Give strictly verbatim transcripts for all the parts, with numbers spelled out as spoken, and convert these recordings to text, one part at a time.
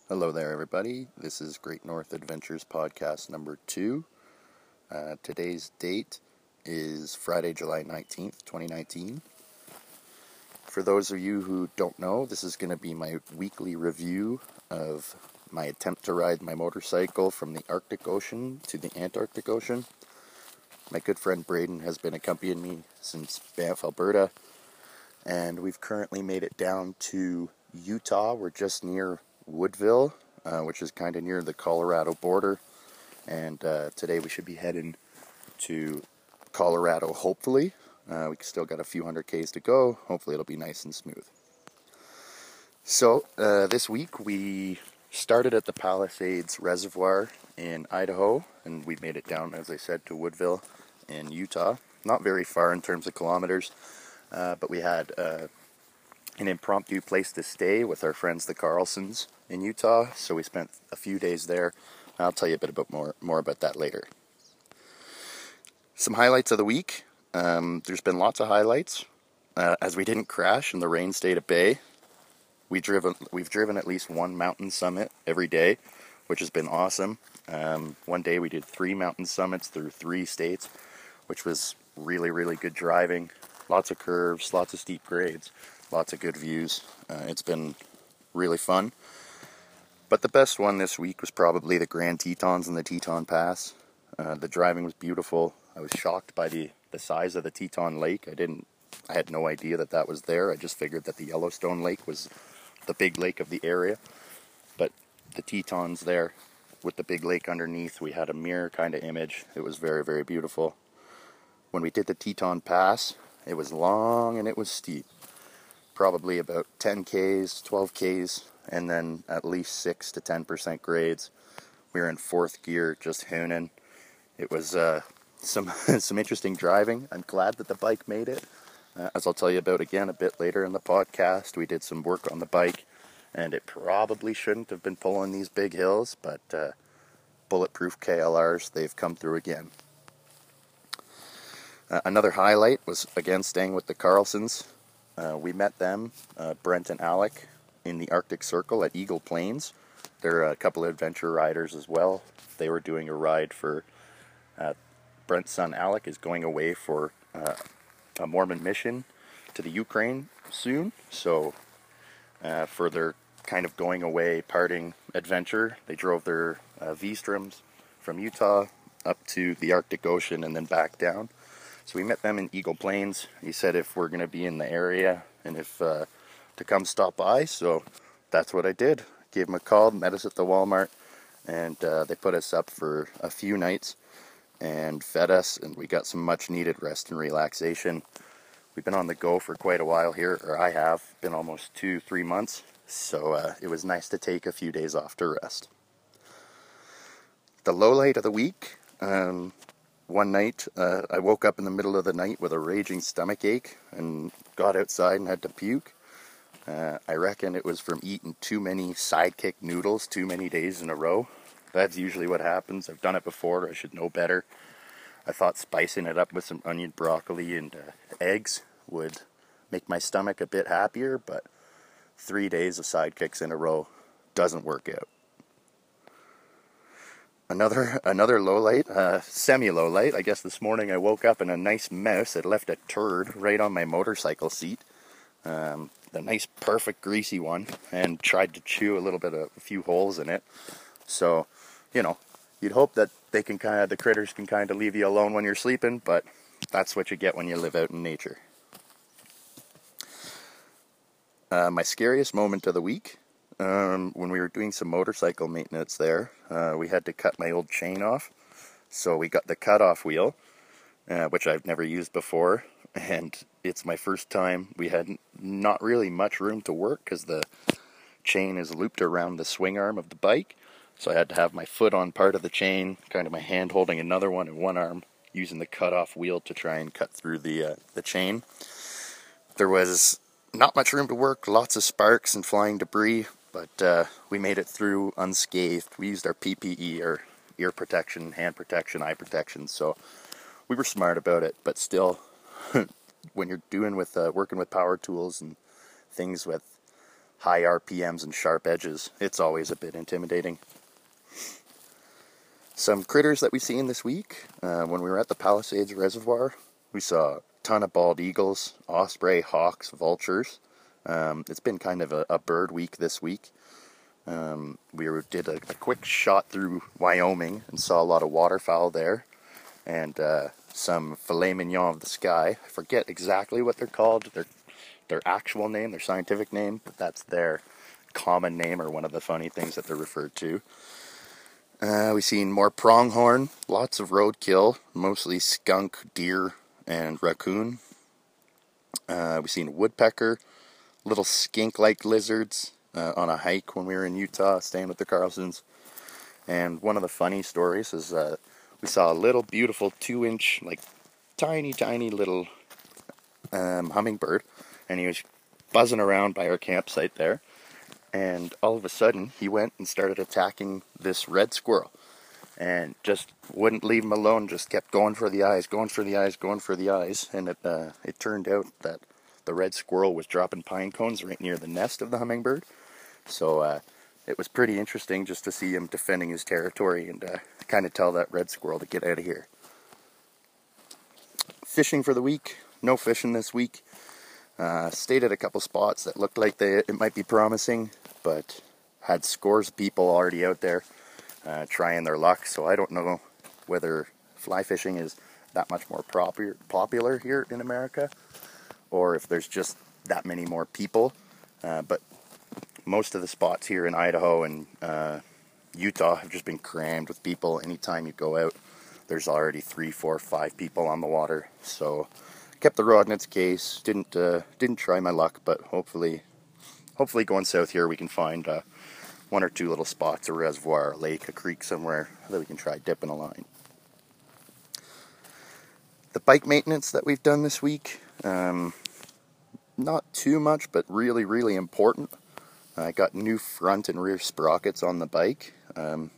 Hello there, everybody. This is Great North Adventures podcast number two. Uh, today's date is Friday, July nineteenth, twenty nineteen. For those of you who don't know, this is going to be my weekly review of my attempt to ride my motorcycle from the Arctic Ocean to the Antarctic Ocean. My good friend Braden has been accompanying me since Banff, Alberta, and we've currently made it down to Utah. We're just near Woodville, uh, which is kind of near the Colorado border, and uh, today we should be heading to Colorado, hopefully. Uh, we still got a few hundred Ks to go. Hopefully it'll be nice and smooth. So, uh, this week we started at the Palisades Reservoir in Idaho, and we made it down, as I said, to Woodville in Utah. Not very far in terms of kilometers, uh, but we had uh, an impromptu place to stay with our friends the Carlsons in Utah, so we spent a few days there. I'll tell you a bit about more more about that later. Some highlights of the week. Um, there's been lots of highlights. Uh, as we didn't crash and the rain stayed at bay, we driven we've driven at least one mountain summit every day, which has been awesome. Um, one day we did three mountain summits through three states, which was really really good driving. Lots of curves, lots of steep grades, lots of good views. Uh, it's been really fun. But the best one this week was probably the Grand Tetons and the Teton Pass. Uh, the driving was beautiful. I was shocked by the, the size of the Teton Lake. I didn't, I had no idea that that was there. I just figured that the Yellowstone Lake was the big lake of the area. But the Tetons there, with the big lake underneath, we had a mirror kind of image. It was very, very beautiful. When we did the Teton Pass, it was long and it was steep. Probably about ten Ks, twelve Ks, and then at least six to ten percent grades. We were in fourth gear, just hooning. It was uh, some some interesting driving. I'm glad that the bike made it. Uh, as I'll tell you about again a bit later in the podcast, we did some work on the bike, and it probably shouldn't have been pulling these big hills, but uh, bulletproof K L Rs, they've come through again. Uh, another highlight was, again, staying with the Carlsons. Uh, we met them, uh, Brent and Alec, in the Arctic Circle at Eagle Plains. They're a couple of adventure riders as well. They were doing a ride for, uh, Brent's son Alec is going away for uh, a Mormon mission to the Ukraine soon. So uh, for their kind of going away parting adventure, they drove their uh, V-Stroms from Utah up to the Arctic Ocean and then back down. So we met them in Eagle Plains. He said if we're going to be in the area and if uh, to come stop by, so that's what I did. Gave them a call, met us at the Walmart, and uh, they put us up for a few nights and fed us, and we got some much needed rest and relaxation. We've been on the go for quite a while here, or I have, been almost two, three months, so uh, it was nice to take a few days off to rest. The low light of the week, um, one night, uh, I woke up in the middle of the night with a raging stomach ache and got outside and had to puke. Uh, I reckon it was from eating too many Sidekick noodles too many days in a row. That's usually what happens. I've done it before. I should know better. I thought spicing it up with some onion, broccoli, and uh, eggs would make my stomach a bit happier, but three days of Sidekicks in a row doesn't work out. Another another low light, uh, semi-low light. I guess this morning I woke up and a nice mouse had left a turd right on my motorcycle seat. Um, the nice, perfect, greasy one, and tried to chew a little bit of a few holes in it. So, you know, you'd hope that they can kind of, the critters can kind of leave you alone when you're sleeping, but that's what you get when you live out in nature. Uh, my scariest moment of the week. Um, when we were doing some motorcycle maintenance there, uh, we had to cut my old chain off. So we got the cutoff wheel, uh, which I've never used before, and it's my first time. We had not really much room to work because the chain is looped around the swing arm of the bike. So I had to have my foot on part of the chain, kind of my hand holding another one in one arm, using the cutoff wheel to try and cut through the uh, the chain. There was not much room to work, lots of sparks and flying debris. But uh, we made it through unscathed. We used our P P E, our ear protection, hand protection, eye protection. So we were smart about it. But still, when you're doing with uh, working with power tools and things with high R P Ms and sharp edges, it's always a bit intimidating. Some critters that we seen this week, uh, when we were at the Palisades Reservoir, we saw a ton of bald eagles, osprey, hawks, vultures. Um, it's been kind of a, a bird week this week. Um, we were, did a, a quick shot through Wyoming and saw a lot of waterfowl there, and uh, some filet mignon of the sky. I forget exactly what they're called, their, their actual name, their scientific name, but that's their common name, or one of the funny things that they're referred to. Uh, we've seen more pronghorn, lots of roadkill, mostly skunk, deer, and raccoon. Uh, we've seen woodpecker, little skink-like lizards uh, on a hike when we were in Utah, staying with the Carlsons. And one of the funny stories is uh, we saw a little beautiful two-inch, like tiny, tiny little um, hummingbird, and he was buzzing around by our campsite there. And all of a sudden, he went and started attacking this red squirrel, and just wouldn't leave him alone. Just kept going for the eyes, going for the eyes, going for the eyes. And it uh, it turned out that the red squirrel was dropping pine cones right near the nest of the hummingbird. So uh, it was pretty interesting just to see him defending his territory and uh, kind of tell that red squirrel to get out of here. Fishing for the week. No fishing this week. Uh, stayed at a couple spots that looked like they it might be promising, but had scores of people already out there uh, trying their luck, so I don't know whether fly fishing is that much more proper, popular here in America, or if there's just that many more people, uh, but most of the spots here in Idaho and uh, Utah have just been crammed with people. Anytime you go out, there's already three, four, five people on the water, so kept the rod in its case. Didn't uh, didn't try my luck, but hopefully, hopefully going south here we can find uh, one or two little spots, a reservoir, a lake, a creek somewhere that we can try dipping a line. The bike maintenance that we've done this week, um, not too much, but really, really important. I got new front and rear sprockets on the bike. Um,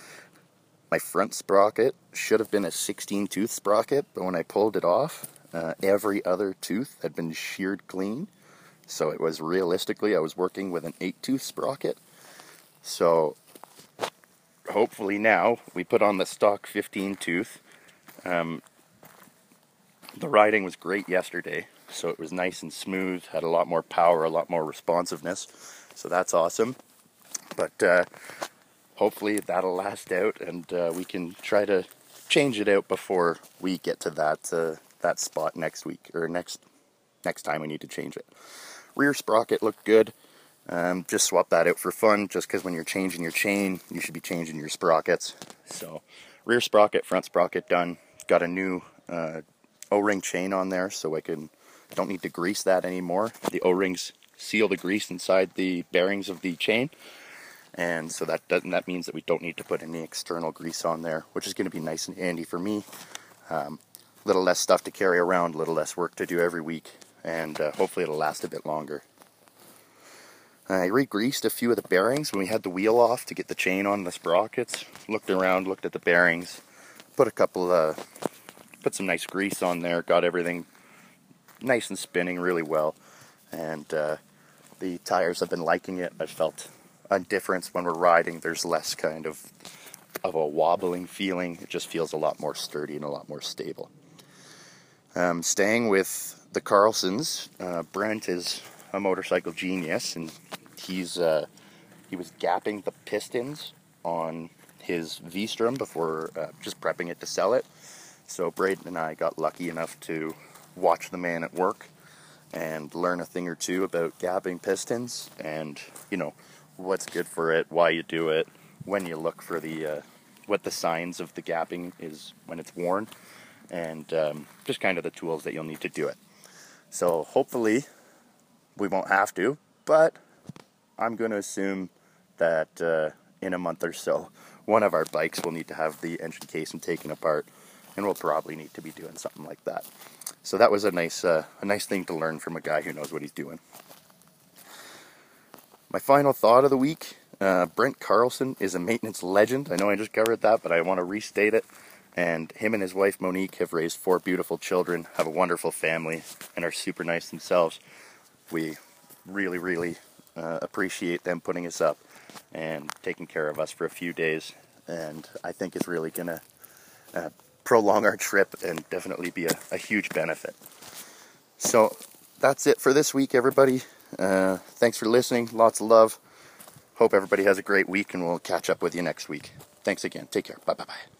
my front sprocket should have been a sixteen tooth sprocket, but when I pulled it off, Uh, every other tooth had been sheared clean, so it was realistically, I was working with an eight tooth sprocket. So hopefully now we put on the stock fifteen tooth. Um, the riding was great yesterday, so it was nice and smooth, had a lot more power, a lot more responsiveness, so that's awesome. But uh, hopefully that'll last out, and uh, we can try to change it out before we get to that uh, that spot next week, or next next time we need to change it. Rear sprocket looked good. Um, just swap that out for fun, just because when you're changing your chain, you should be changing your sprockets. So, rear sprocket, front sprocket done. Got a new uh, O-ring chain on there, so I can don't need to grease that anymore. The O-rings seal the grease inside the bearings of the chain, and so that doesn't that means that we don't need to put any external grease on there, which is going to be nice and handy for me. Um, little less stuff to carry around, a little less work to do every week, and uh, hopefully it'll last a bit longer. I re-greased a few of the bearings when we had the wheel off to get the chain on the sprockets. Looked around, looked at the bearings, put a couple, uh, put some nice grease on there, got everything nice and spinning really well, and uh, the tires have been liking it. I felt a difference when we're riding. There's less kind of of a wobbling feeling. It just feels a lot more sturdy and a lot more stable. Um, staying with the Carlsons, uh, Brent is a motorcycle genius, and he's uh, he was gapping the pistons on his V-Strom before uh, just prepping it to sell it. So Braden and I got lucky enough to watch the man at work and learn a thing or two about gapping pistons, and you know what's good for it, why you do it, when you look for the uh, what the signs of the gapping is when it's worn, and um, just kind of the tools that you'll need to do it. So hopefully we won't have to, but I'm going to assume that uh, in a month or so, one of our bikes will need to have the engine casing taken apart, and we'll probably need to be doing something like that. So that was a nice, uh, a nice thing to learn from a guy who knows what he's doing. My final thought of the week, uh, Brent Carlson is a maintenance legend. I know I just covered that, but I want to restate it. And him and his wife Monique have raised four beautiful children, have a wonderful family, and are super nice themselves. We really, really uh, appreciate them putting us up and taking care of us for a few days. And I think it's really going to uh, prolong our trip and definitely be a, a huge benefit. So that's it for this week, everybody. Uh, thanks for listening. Lots of love. Hope everybody has a great week, and we'll catch up with you next week. Thanks again. Take care. Bye-bye-bye.